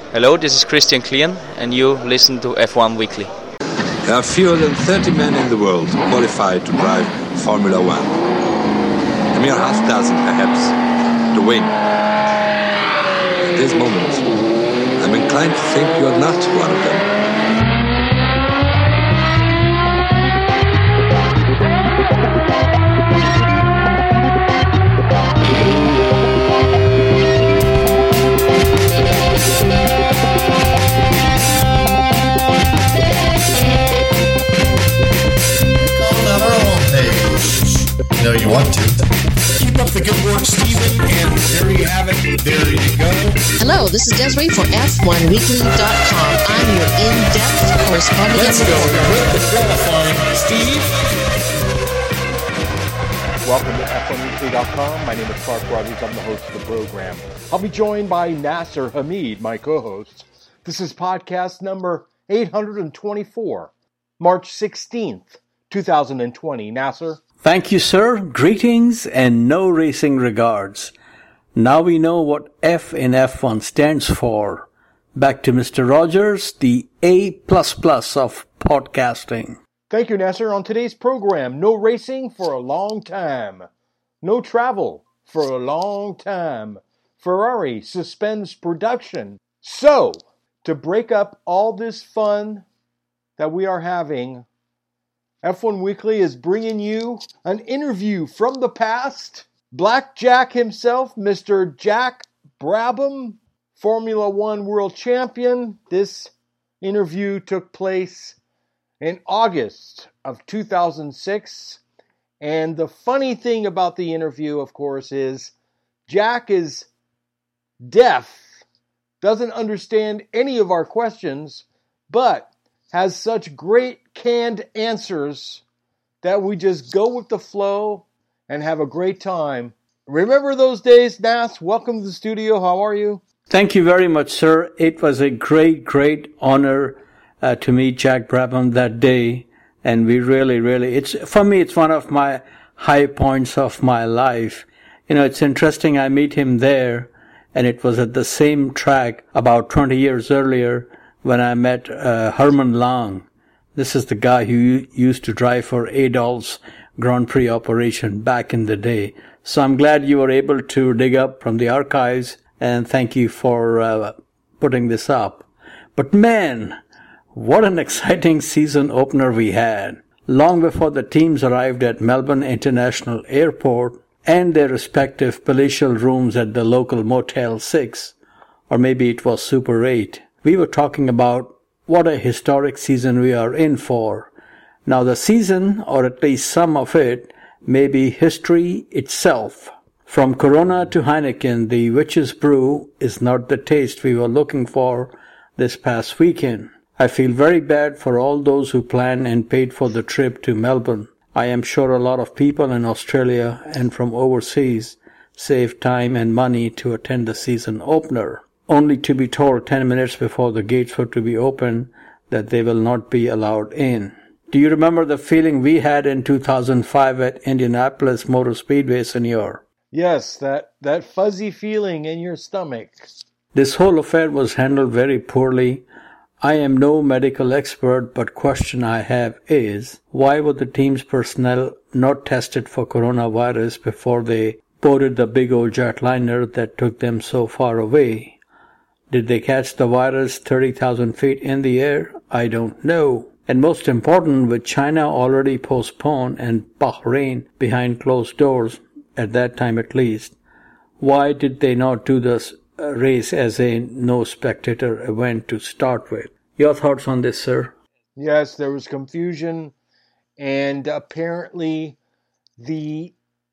Hello, this is Christian Klien, and you listen to F1 Weekly. There are fewer than 30 men in the world qualified to drive Formula One. A mere half dozen, perhaps, to win. At this moment, I'm inclined to think you're not one of them. No, you want to. Keep up the good work, Stephen, and there you have it. There you go. Hello, this is Desiree for F1Weekly.com. I'm your in-depth correspondent. Let's go with the qualifying, Steve. Welcome to F1Weekly.com. My name is Clark Rogers. I'm the host of the program. I'll be joined by Nasser Hamid, my co-host. This is podcast number 824, March 16th, 2020. Nasser? Thank you, sir. Greetings and no racing regards. Now we know what F in F1 stands for. Back to Mr. Rogers, the A++ of podcasting. Thank you, Nasser. On today's program, no racing for a long time. No travel for a long time. Ferrari suspends production. So, to break up all this fun that we are having, F1 Weekly is bringing you an interview from the past. Black Jack himself, Mr. Jack Brabham, Formula One World Champion. This interview took place in August of 2006. And the funny thing about the interview, of course, is Jack is deaf, doesn't understand any of our questions, but has such great canned answers that we just go with the flow and have a great time. Remember those days, Nas? Welcome to the studio. How are you? Thank you very much, sir. It was a great honor to meet Jack Brabham that day. And we really, for me, it's one of my high points of my life. You know, it's interesting. I meet him there, and it was at the same track about 20 years earlier when I met Herman Lang. This is the guy who used to drive for Adolph's Grand Prix operation back in the day. So I'm glad you were able to dig up from the archives, and thank you for putting this up. But man, what an exciting season opener we had. Long before the teams arrived at Melbourne International Airport and their respective palatial rooms at the local Motel 6, or maybe it was Super 8, we were talking about what a historic season we are in for. Now the season, or at least some of it, may be history itself. From Corona to Heineken, the witch's brew is not the taste we were looking for this past weekend. I feel very bad for all those who planned and paid for the trip to Melbourne. I am sure a lot of people in Australia and from overseas saved time and money to attend the season opener, only to be told 10 minutes before the gates were to be opened that they will not be allowed in. Do you remember the feeling we had in 2005 at Indianapolis Motor Speedway, Senor? Yes, that fuzzy feeling in your stomach. This whole affair was handled very poorly. I am no medical expert, but question I have is, why were the team's personnel not tested for coronavirus before they boarded the big old jetliner that took them so far away? Did they catch the virus 30,000 feet in the air? I don't know. And most important, with China already postponed and Bahrain behind closed doors, at that time at least, why did they not do this race as a no-spectator event to start with? Your thoughts on this, sir? Yes, there was confusion, and apparently the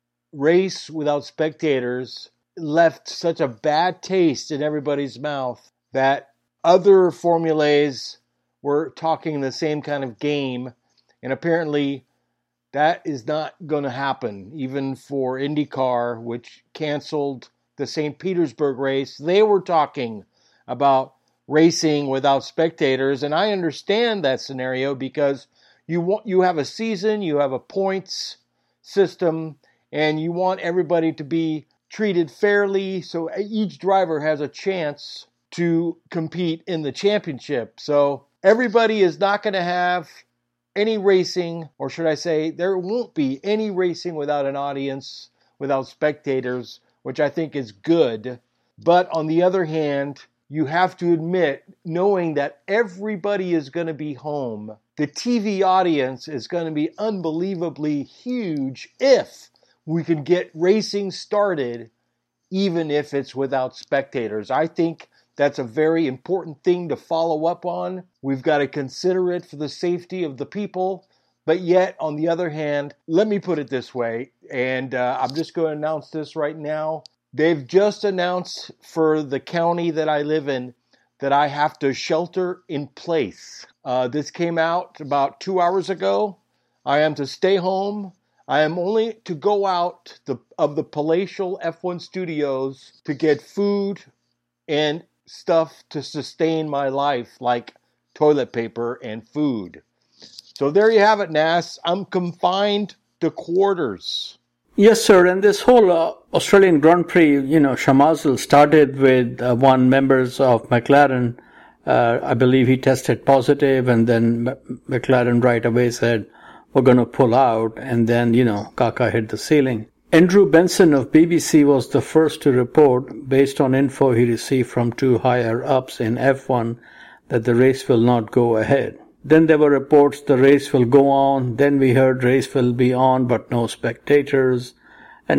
race without spectators left such a bad taste in everybody's mouth that other formulas were talking the same kind of game, and apparently that is not going to happen. Even for IndyCar, which canceled the St. Petersburg race, they were talking about racing without spectators, and I understand that scenario because you have a season, you have a points system, and you want everybody to be treated fairly so each driver has a chance to compete in the championship. So everybody is not going to have any racing, or should I say, there won't be any racing without an audience, without spectators, which I think is good. But on the other hand, you have to admit, knowing that everybody is going to be home, the TV audience is going to be unbelievably huge if we can get racing started, even if it's without spectators. I think that's a very important thing to follow up on. We've got to consider it for the safety of the people. But yet, on the other hand, let me put it this way, and I'm just going to announce this right now. They've just announced for the county that I live in that I have to shelter in place. This came out about 2 hours ago. I am to stay home. I am only to go out of the palatial F1 studios to get food and stuff to sustain my life, like toilet paper and food. So there you have it, Nas. I'm confined to quarters. Yes, sir. And this whole Australian Grand Prix, Shamazel started with one members of McLaren. I believe he tested positive, and then McLaren right away said, we're going to pull out. And then, Kaka hit the ceiling. Andrew Benson of BBC was the first to report, based on info he received from two higher-ups in F1, that the race will not go ahead. Then there were reports the race will go on. Then we heard race will be on, but no spectators. And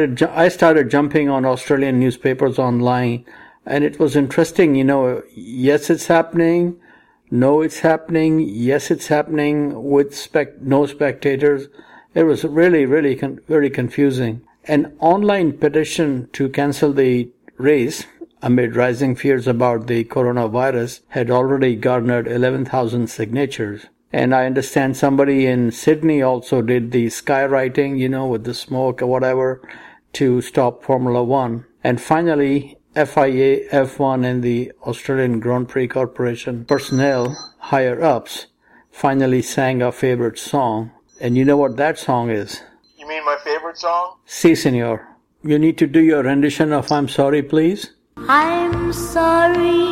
I started jumping on Australian newspapers online, and it was interesting. Yes, it's happening. No, it's happening. Yes, it's happening with no spectators. It was really, really very confusing. An online petition to cancel the race amid rising fears about the coronavirus had already garnered 11,000 signatures. And I understand somebody in Sydney also did the skywriting, with the smoke or whatever, to stop Formula One. And finally, FIA, F1 and the Australian Grand Prix Corporation personnel, higher-ups, finally sang our favorite song. And you know what that song is? You mean my favorite song? Si, senor. You need to do your rendition of I'm Sorry, please. I'm sorry,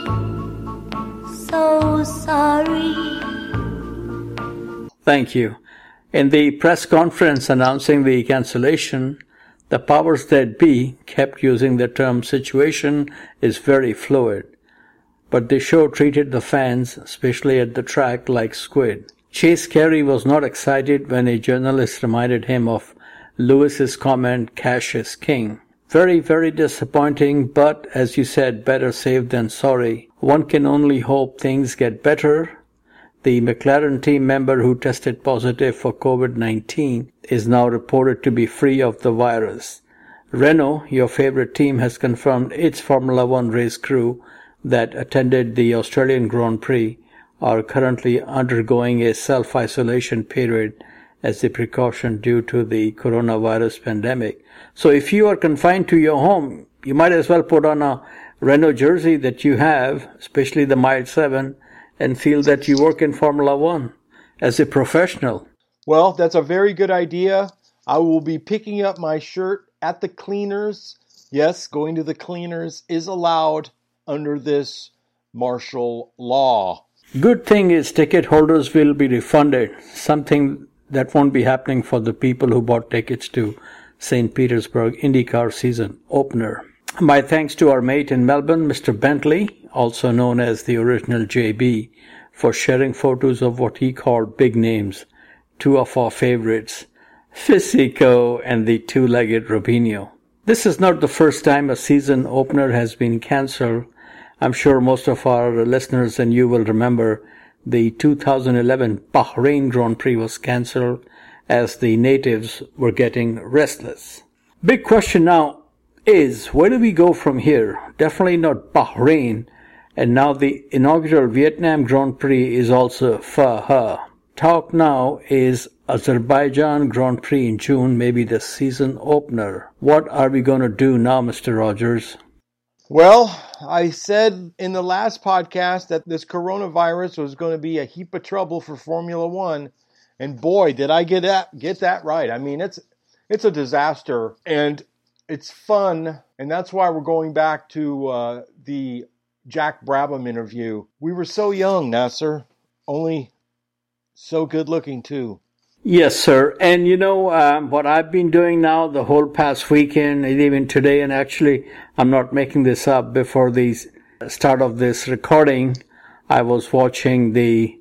so sorry. Thank you. In the press conference announcing the cancellation, the powers that be kept using the term situation is very fluid. But the show treated the fans, especially at the track, like squid. Chase Carey was not excited when a journalist reminded him of Lewis's comment, "Cash is king." Very, very disappointing, but as you said, better safe than sorry. One can only hope things get better. The McLaren team member who tested positive for COVID-19 is now reported to be free of the virus. Renault, your favorite team, has confirmed its Formula One race crew that attended the Australian Grand Prix are currently undergoing a self-isolation period as a precaution due to the coronavirus pandemic. So if you are confined to your home, you might as well put on a Renault jersey that you have, especially the Mile 7, and feel that you work in Formula One as a professional. Well, that's a very good idea. I will be picking up my shirt at the cleaners. Yes, going to the cleaners is allowed under this martial law. Good thing is ticket holders will be refunded, something that won't be happening for the people who bought tickets to St. Petersburg IndyCar season opener. My thanks to our mate in Melbourne, Mr. Bentley, also known as the original JB, for sharing photos of what he called big names, two of our favorites, Fisico and the two-legged Robinho. This is not the first time a season opener has been cancelled. I'm sure most of our listeners and you will remember the 2011 Bahrain Grand Prix was cancelled as the natives were getting restless. Big question now is, where do we go from here? Definitely not Bahrain, and now the inaugural Vietnam Grand Prix is also Pha. Talk now is Azerbaijan Grand Prix in June, maybe the season opener. What are we going to do now, Mr. Rogers? Well, I said in the last podcast that this coronavirus was going to be a heap of trouble for Formula One, and boy, did I get that right. I mean, it's a disaster, and it's fun, and that's why we're going back to the Jack Brabham interview. We were so young, Nasser. Only so good looking, too. Yes, sir. And you know, what I've been doing now the whole past weekend, and even today, and actually I'm not making this up, before the start of this recording, I was watching the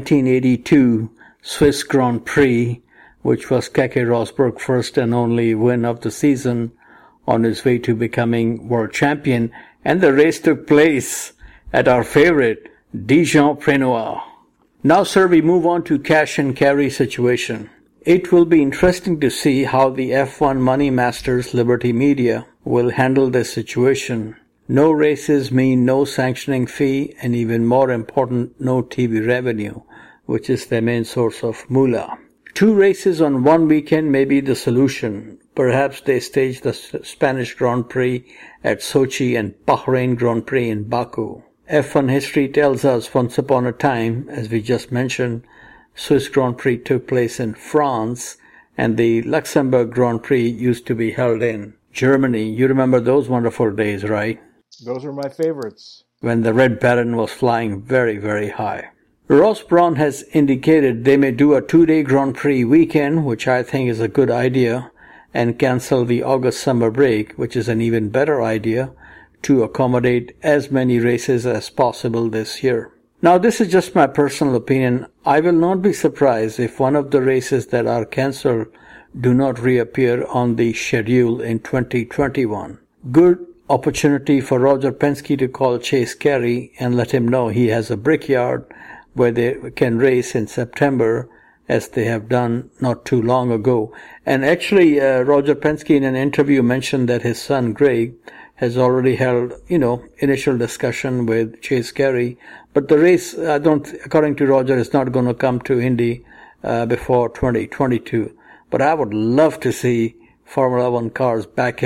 1982 Swiss Grand Prix, which was Keke Rosberg's first and only win of the season on his way to becoming world champion. And the race took place at our favorite Dijon-Prenois. Now, sir, we move on to cash and carry situation. It will be interesting to see how the F1 money masters Liberty Media will handle this situation. No races mean no sanctioning fee, and even more important, no TV revenue, which is their main source of moolah. 2 races on one weekend may be the solution. Perhaps they stage the Spanish Grand Prix at Sochi and Bahrain Grand Prix in Baku. F1 history tells us once upon a time, as we just mentioned, Swiss Grand Prix took place in France, and the Luxembourg Grand Prix used to be held in Germany. You remember those wonderful days, right? Those are my favorites. When the Red Baron was flying very, very high. Ross Brawn has indicated they may do a 2-day Grand Prix weekend, which I think is a good idea, and cancel the August summer break, which is an even better idea, to accommodate as many races as possible this year. Now, this is just my personal opinion. I will not be surprised if one of the races that are cancelled do not reappear on the schedule in 2021. Good opportunity for Roger Penske to call Chase Carey and let him know he has a brickyard where they can race in September, as they have done not too long ago. And actually, Roger Penske in an interview mentioned that his son Greg has already held, initial discussion with Chase Carey. But the race, according to Roger, is not going to come to Indy before 2022. But I would love to see Formula One cars back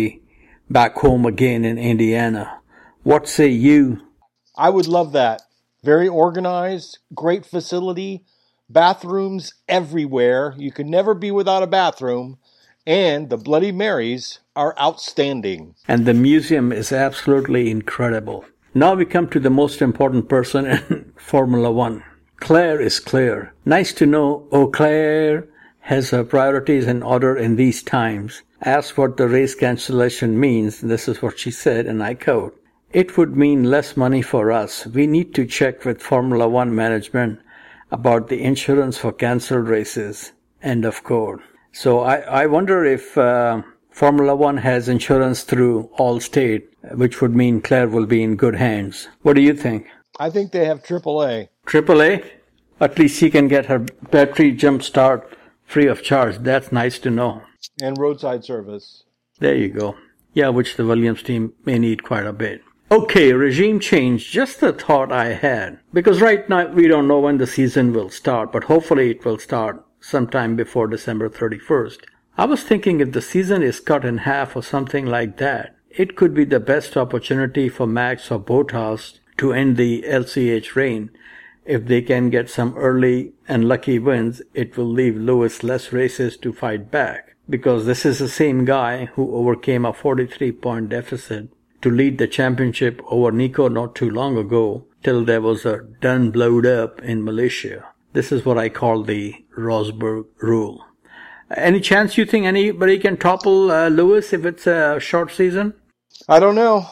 home again in Indiana. What say you? I would love that. Very organized, great facility, bathrooms everywhere. You could never be without a bathroom. And the Bloody Marys are outstanding. And the museum is absolutely incredible. Now we come to the most important person in Formula One. Claire is clear. Nice to know Eau Claire has her priorities in order in these times. Asked what the race cancellation means, this is what she said, and I quote, "It would mean less money for us. We need to check with Formula One management about the insurance for cancelled races." End of quote. So I wonder if Formula One has insurance through Allstate, which would mean Claire will be in good hands. What do you think? I think they have AAA. AAA? At least she can get her battery jump start free of charge. That's nice to know. And roadside service. There you go. Yeah, which the Williams team may need quite a bit. Okay, regime change. Just the thought I had. Because right now we don't know when the season will start, but hopefully it will start sometime before December 31st. I was thinking if the season is cut in half or something like that, it could be the best opportunity for Max or Bottas to end the LCH reign. If they can get some early and lucky wins, it will leave Lewis less races to fight back, because this is the same guy who overcame a 43-point deficit to lead the championship over Nico not too long ago, till there was a done blowed up in Malaysia. This is what I call the Rosberg rule. Any chance you think anybody can topple Lewis if it's a short season? I don't know.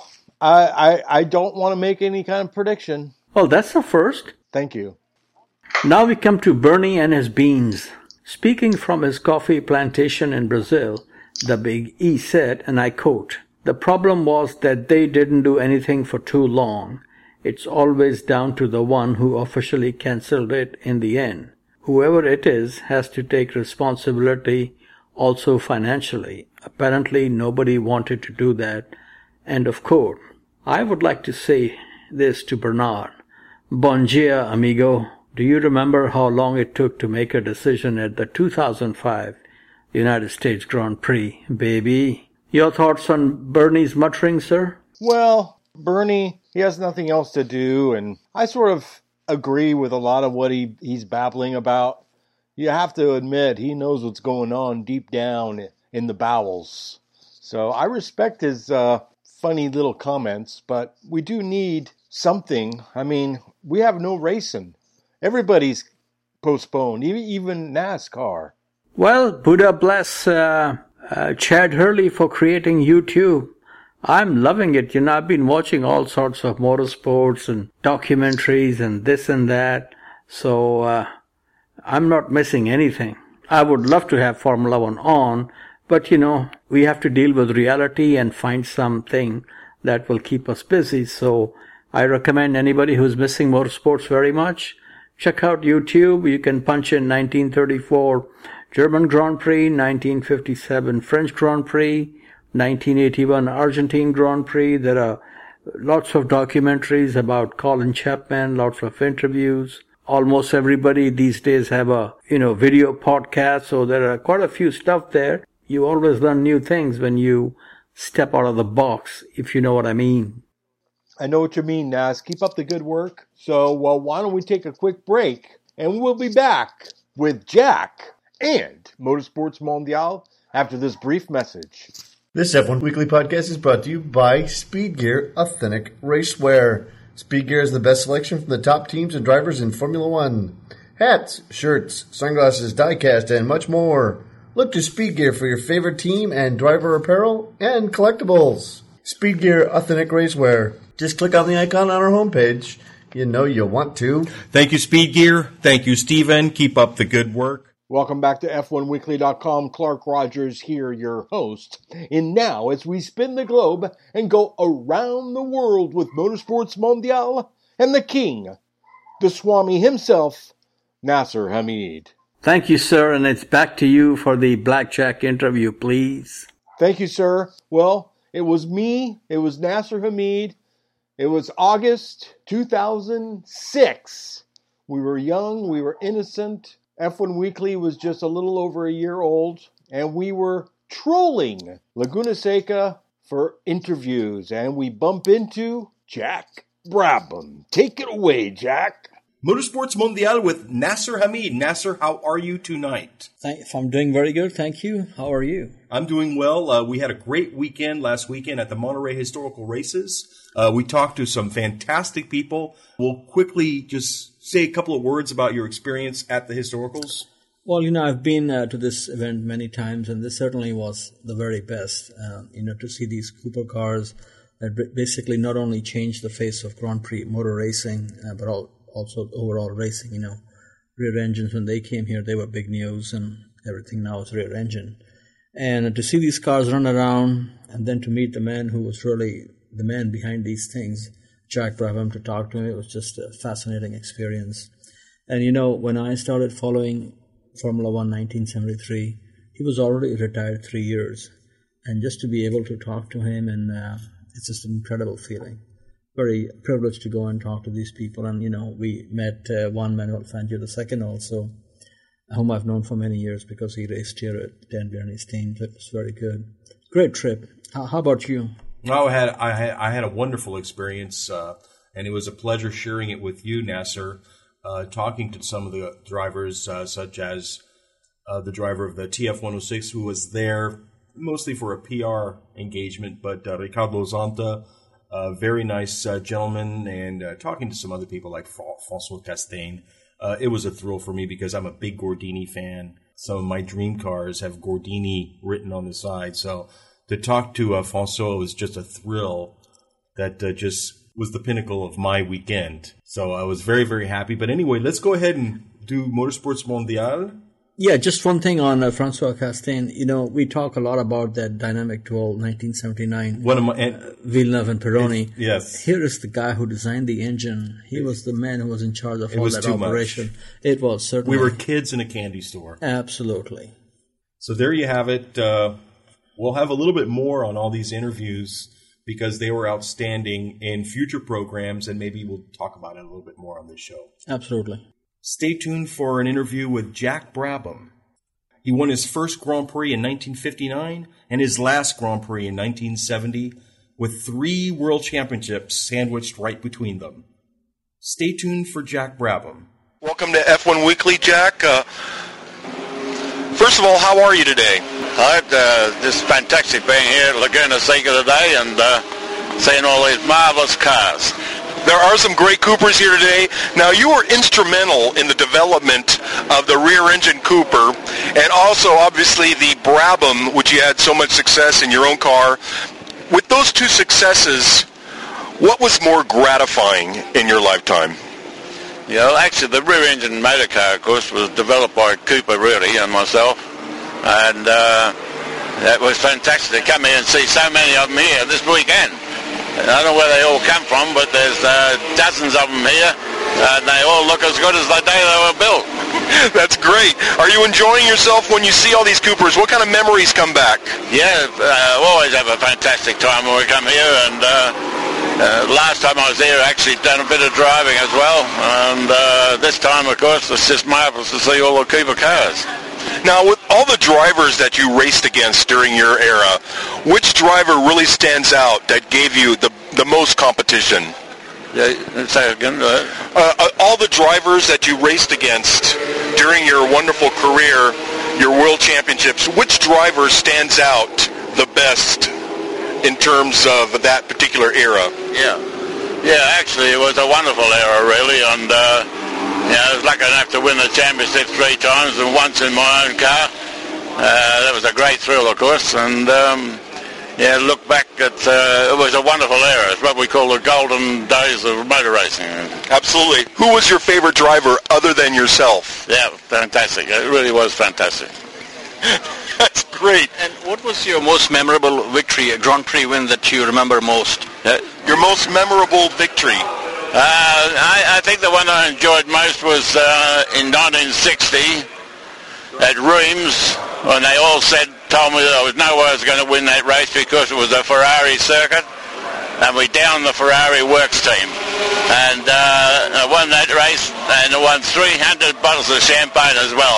I don't want to make any kind of prediction. Well, that's the first. Thank you. Now we come to Bernie and his beans. Speaking from his coffee plantation in Brazil, the Big E said, and I quote, "The problem was that they didn't do anything for too long. It's always down to the one who officially cancelled it in the end. Whoever it is has to take responsibility also financially. Apparently nobody wanted to do that." End of quote. I would like to say this to Bernard. Bon dia, amigo. Do you remember how long it took to make a decision at the 2005 United States Grand Prix, baby? Your thoughts on Bernie's muttering, sir? Well, Bernie, he has nothing else to do, and I sort of agree with a lot of what he's babbling about. You have to admit, he knows what's going on deep down in the bowels. So I respect his funny little comments, but we do need something. I mean, we have no racing. Everybody's postponed, even NASCAR. Well, Buddha bless Chad Hurley for creating YouTube. I'm loving it. I've been watching all sorts of motorsports and documentaries and this and that. So I'm not missing anything. I would love to have Formula One on, but we have to deal with reality and find something that will keep us busy. So I recommend anybody who's missing motorsports very much, check out YouTube. You can punch in 1934 German Grand Prix, 1957 French Grand Prix, 1981 Argentine Grand Prix. There are lots of documentaries about Colin Chapman, lots of interviews. Almost everybody these days have a, video podcast, so there are quite a few stuff there. You always learn new things when you step out of the box, if you know what I mean. I know what you mean, Nas. Keep up the good work. So, why don't we take a quick break, and we'll be back with Jack and Motorsports Mondial after this brief message. This F1 Weekly podcast is brought to you by Speed Gear Authentic Racewear. Speed Gear is the best selection from the top teams and drivers in Formula One. Hats, shirts, sunglasses, die-cast, and much more. Look to Speed Gear for your favorite team and driver apparel and collectibles. Speed Gear Authentic Racewear. Just click on the icon on our homepage. You know you'll want to. Thank you, Speed Gear. Thank you, Steven. Keep up the good work. Welcome back to F1Weekly.com. Clark Rogers here, your host. And now, as we spin the globe and go around the world with Motorsports Mondial and the king, the Swami himself, Nasser Hamid. Thank you, sir, and it's back to you for the Blackjack interview, please. Thank you, sir. Well, it was me. It was Nasser Hamid. It was August 2006. We were young. We were innocent. F1 Weekly was just a little over a year old, and we were trolling Laguna Seca for interviews, and we bump into Jack Brabham. Take it away, Jack. Motorsports Mondial with Nasser Hamid. Nasser, how are you tonight? I'm doing very good, thank you. How are you? I'm doing well. We had a great weekend last weekend at the Monterey Historical Races. We talked to some fantastic people. We'll quickly just say a couple of words about your experience at the Historicals. Well, I've been to this event many times, and this certainly was the very best, to see these Cooper cars that basically not only changed the face of Grand Prix motor racing, but also overall racing. Rear engines, when they came here, they were big news, and everything now is rear engine. And to see these cars run around, and then to meet the man who was really the man behind these things, Jack Brabham, to talk to him, it was just a fascinating experience. And when I started following Formula One 1973, he was already retired 3 years. And just to be able to talk to him, and it's just an incredible feeling. Very privileged to go and talk to these people. And, we met Juan Manuel Fangio II also, whom I've known for many years because he raced here at Dan Bierne's team. So it was very good. Great trip. How about you? Oh, I had a wonderful experience, and it was a pleasure sharing it with you, Nasser, talking to some of the drivers, such as the driver of the TF-106, who was there mostly for a PR engagement, but Ricardo Zonta, a very nice gentleman, and talking to some other people like François Castaigne. It was a thrill for me because I'm a big Gordini fan. Some of my dream cars have Gordini written on the side, so to talk to François was just a thrill that just was the pinnacle of my weekend. So I was very, very happy. But anyway, let's go ahead and do Motorsports Mondial. Yeah, just one thing on François Castaigne. We talk a lot about that dynamic duel 1979. Villeneuve and Pironi. Yes. Here is the guy who designed the engine. He was the man who was in charge of all that operation. Much. It was certainly. We were kids in a candy store. Absolutely. So there you have it. We'll have a little bit more on all these interviews because they were outstanding in future programs, and maybe we'll talk about it a little bit more on this show. Absolutely. Stay tuned for an interview with Jack Brabham. He won his first Grand Prix in 1959 and his last Grand Prix in 1970 with 3 World Championships sandwiched right between them. Stay tuned for Jack Brabham. Welcome to F1 Weekly, Jack. First of all, how are you today? This is fantastic being here at Laguna Seca today and seeing all these marvelous cars. There are some great Coopers here today. Now, you were instrumental in the development of the rear-engine Cooper, and also, obviously, the Brabham, which you had so much success in your own car. With those two successes, what was more gratifying in your lifetime? Yeah, actually, the rear-engine motor car, of course, was developed by Cooper, really, and myself. And that was fantastic to come here and see so many of them here this weekend. I don't know where they all come from, but there's dozens of them here, and they all look as good as the day they were built. That's great. Are you enjoying yourself when you see all these Coopers? What kind of memories come back? Yeah, always have a fantastic time when we come here, and last time I was here, I actually done a bit of driving as well, and this time, of course, it's just marvelous to see all the Cooper cars. Now, with all the drivers that you raced against during your era, which driver really stands out that gave you the most competition? Yeah, say again. All the drivers that you raced against during your wonderful career, your world championships, which driver stands out the best in terms of that particular era? Yeah, actually, it was a wonderful era, really, and I was lucky enough to win the championship 3 times and once in my own car. That was a great thrill, of course, and look back at it was a wonderful era. It's what we call the golden days of motor racing. Absolutely. Who was your favorite driver other than yourself? Yeah, fantastic. It really was fantastic. That's great. And what was your most memorable victory, a Grand Prix win that you remember most? Your most memorable victory? I think the one I enjoyed most was in 1960 at Reims, when they all told me that there was no way I was going to win that race because it was a Ferrari circuit, and we downed the Ferrari works team. And I won that race, and I won 300 bottles of champagne as well.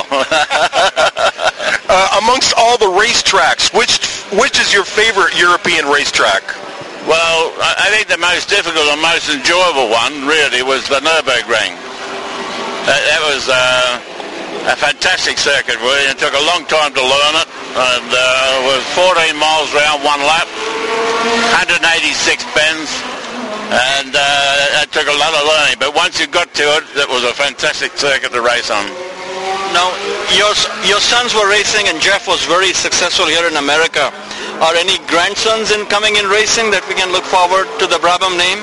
Amongst all the racetracks, which is your favorite European racetrack? Well, I think the most difficult and most enjoyable one, really, was the Nürburgring. That was a fantastic circuit, really. It took a long time to learn it, and it was 14 miles round, 1 lap, 186 bends, and it took a lot of learning. But once you got to it, it was a fantastic circuit to race on. Now, your sons were racing, and Jeff was very successful here in America. Are any grandsons coming in racing that we can look forward to the Brabham name?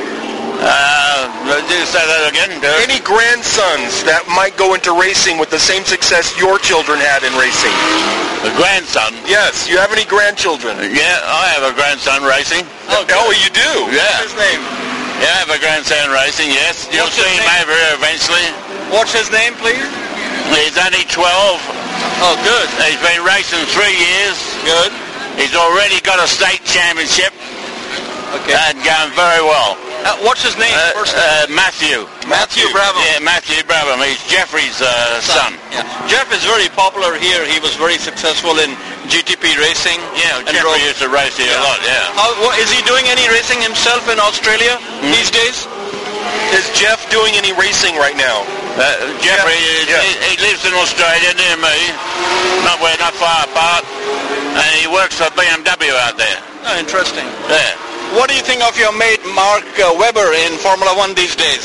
Do you say that again? Any grandsons that might go into racing with the same success your children had in racing? A grandson? Yes. You have any grandchildren? Yeah, I have a grandson racing. Oh, you do? Yeah. What's his name? Yeah, I have a grandson racing, yes. You'll see him over here eventually. What's his name, please? He's only 12. Oh, good. He's been racing 3 years. Good. He's already got a state championship. Okay. And going very well. What's his name? Matthew. Matthew Brabham. Yeah, Matthew Brabham. He's Jeffrey's son. Yeah. Jeff is very popular here. He was very successful in GTP racing. Yeah, Jeffrey used to race here a lot, yeah. Is he doing any racing himself in Australia these days? Is Jeff doing any racing right now? Jeffrey, he lives in Australia near me, not far apart, and he works for BMW out there. Oh, interesting. Yeah. What do you think of your mate Mark Webber in Formula One these days?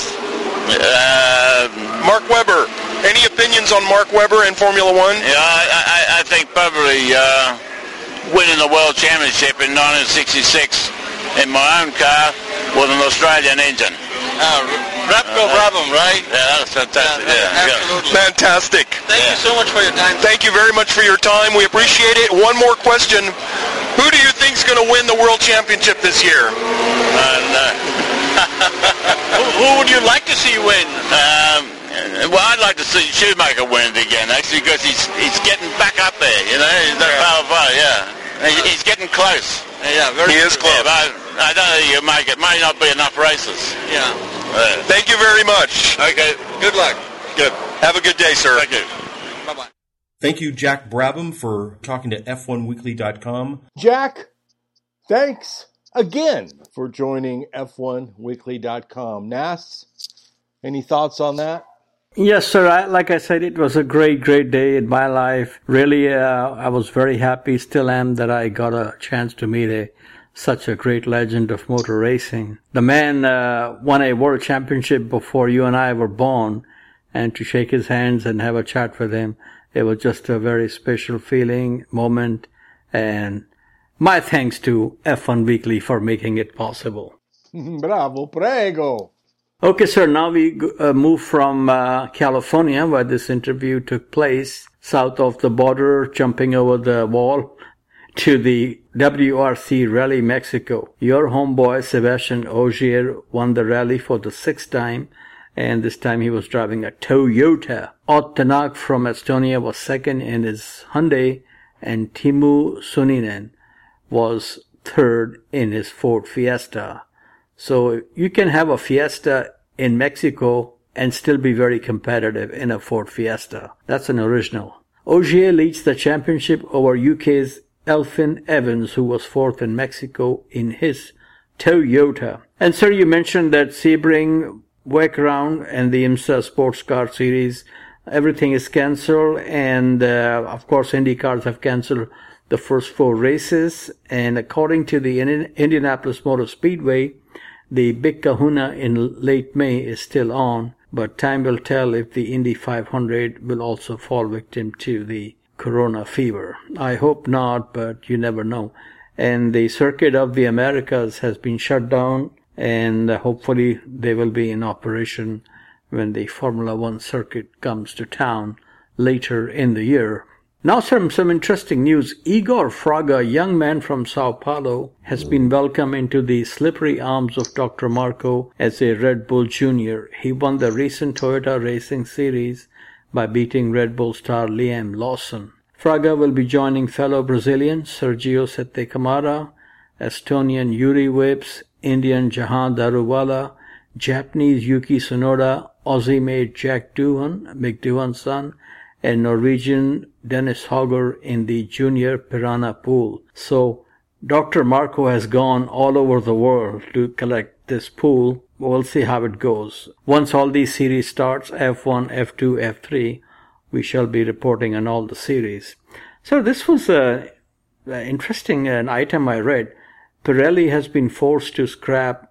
Mark Webber. Any opinions on Mark Webber in Formula One? Yeah, I think probably winning the World Championship in 1966 in my own car with an Australian engine. Repco Brabham, right? Yeah, that's fantastic. Absolutely. Fantastic. Thank you so much for your time. Thank you very much for your time. We appreciate it. One more question. Who do you think is going to win the World Championship this year? Who would you like to see win? Well, I'd like to see Schumacher win it again, actually, because he's getting back up there, you know. He's He's getting close. Yeah, he is close. Yeah, but I don't think he'll make it. May not be enough races. Yeah. Thank you very much. Okay. Good luck. Good. Have a good day, sir. Thank you. Bye-bye. Thank you, Jack Brabham, for talking to F1Weekly.com. Jack, thanks again for joining F1Weekly.com. Nas, any thoughts on that? Yes, sir. Like I said, it was a great, great day in my life. Really, I was very happy, still am, that I got a chance to meet such a great legend of motor racing. The man won a world championship before you and I were born, and to shake his hands and have a chat with him, it was just a very special feeling, moment, and my thanks to F1 Weekly for making it possible. Bravo, prego. Okay, sir, now we move from California, where this interview took place, south of the border, jumping over the wall, to the WRC Rally Mexico. Your homeboy, Sebastian Ogier, won the rally for the 6th time, and this time he was driving a Toyota. Ott Tänak from Estonia was second in his Hyundai, and Teemu Suninen was third in his Ford Fiesta. So you can have a Fiesta in Mexico and still be very competitive in a Ford Fiesta. That's an original. Ogier leads the championship over UK's Elfyn Evans, who was fourth in Mexico in his Toyota. And sir, you mentioned that Sebring, WEC Round and the IMSA Sports Car Series, everything is cancelled, and of course IndyCars have cancelled the first 4 races, and according to the Indianapolis Motor Speedway, the Big Kahuna in late May is still on, but time will tell if the Indy 500 will also fall victim to the corona fever. I hope not, but you never know. And the Circuit of the Americas has been shut down, and hopefully they will be in operation when the Formula One circuit comes to town later in the year. Now some interesting news. Igor Fraga, a young man from Sao Paulo, has been welcomed into the slippery arms of Dr. Marco as a Red Bull Junior. He won the recent Toyota Racing Series by beating Red Bull star Liam Lawson. Fraga will be joining fellow Brazilian Sergio Sete Camara, Estonian Yuri Vips, Indian Jahan Daruwala, Japanese Yuki Tsunoda, Aussie made Jack Doohan, Mick Doohan's son, and Norwegian Dennis Hogger in the Junior Piranha pool. So Dr. Marco has gone all over the world to collect this pool. We'll see how it goes. Once all these series starts, F1, F2, F3, we shall be reporting on all the series. So this was an interesting item I read. Pirelli has been forced to scrap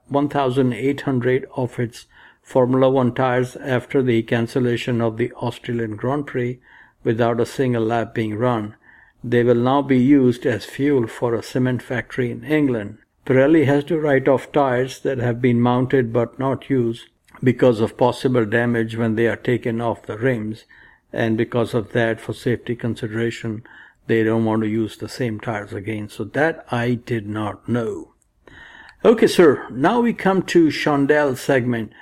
1,800 of its Formula One tires after the cancellation of the Australian Grand Prix without a single lap being run. They will now be used as fuel for a cement factory in England. Pirelli has to write off tires that have been mounted but not used because of possible damage when they are taken off the rims, and because of that, for safety consideration, they don't want to use the same tires again. So that I did not know. Okay, sir, now we come to Shondell's segment.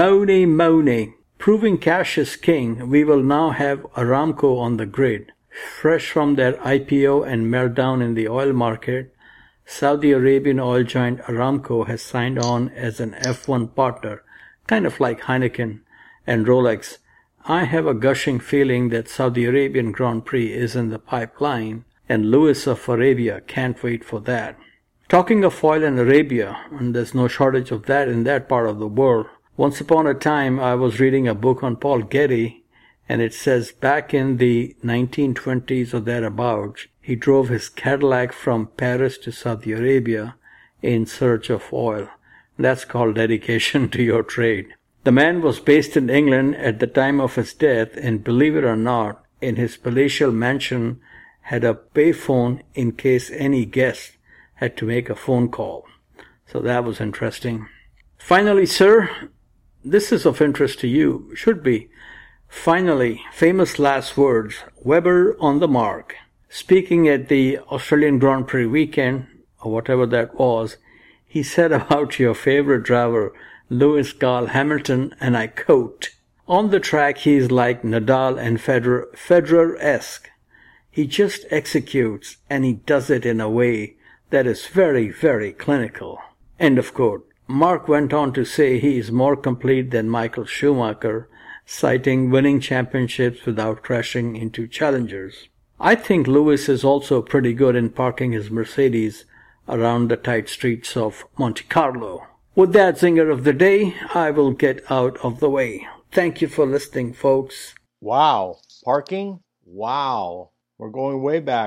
Money. Proving cash is king, we will now have Aramco on the grid. Fresh from their IPO and meltdown in the oil market, Saudi Arabian oil giant Aramco has signed on as an F1 partner, kind of like Heineken and Rolex. I have a gushing feeling that Saudi Arabian Grand Prix is in the pipeline, and Lewis of Arabia can't wait for that. Talking of oil in Arabia, and there's no shortage of that in that part of the world, once upon a time I was reading a book on Paul Getty, and it says back in the 1920s or thereabouts, he drove his Cadillac from Paris to Saudi Arabia in search of oil. That's called dedication to your trade. The man was based in England at the time of his death, and believe it or not, in his palatial mansion had a payphone in case any guest had to make a phone call. So that was interesting. Finally, sir, this is of interest to you, should be. Finally, famous last words, Webber on the mark. Speaking at the Australian Grand Prix weekend, or whatever that was, he said about your favorite driver, Lewis Carl Hamilton, and I quote, "On the track he is like Nadal and Federer-esque. He just executes, and he does it in a way that is very, very clinical." End of quote. Mark went on to say he is more complete than Michael Schumacher, citing winning championships without crashing into challengers. I think Lewis is also pretty good in parking his Mercedes around the tight streets of Monte Carlo. With that zinger of the day, I will get out of the way. Thank you for listening, folks. Wow. Parking? Wow. We're going way back.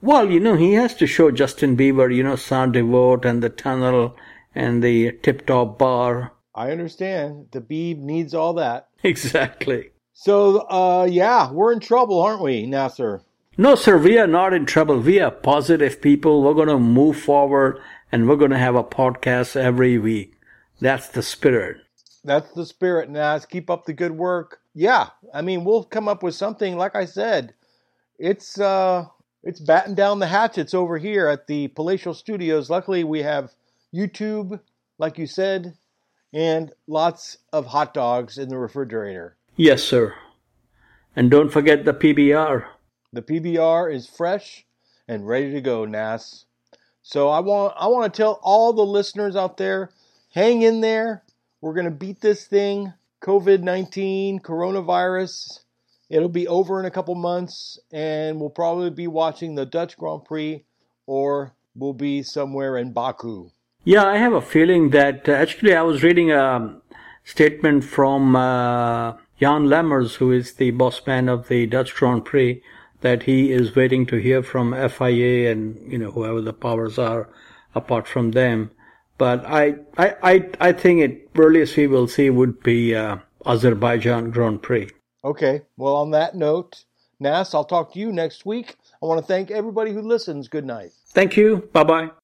Well, he has to show Justin Bieber, Saint Devote and the tunnel and the tip-top bar. I understand. The Beeb needs all that. Exactly. So, we're in trouble, aren't we, Nasser? No, sir, we are not in trouble. We are positive people. We're going to move forward, and we're going to have a podcast every week. That's the spirit. That's the spirit, Nas. Keep up the good work. Yeah, we'll come up with something. Like I said, it's batting down the hatchets over here at the Palatial Studios. Luckily, we have YouTube, like you said, and lots of hot dogs in the refrigerator. Yes, sir. And don't forget the PBR. The PBR is fresh and ready to go, Nas. So I want to tell all the listeners out there, hang in there. We're going to beat this thing, COVID-19, coronavirus. It'll be over in a couple months, and we'll probably be watching the Dutch Grand Prix, or we'll be somewhere in Baku. Yeah, I have a feeling that actually I was reading a statement from Jan Lammers, who is the boss man of the Dutch Grand Prix, that he is waiting to hear from FIA and whoever the powers are apart from them. But I think it earliest we will see would be Azerbaijan Grand Prix. Okay. Well, on that note, Nas, I'll talk to you next week. I want to thank everybody who listens. Good night. Thank you. Bye-bye.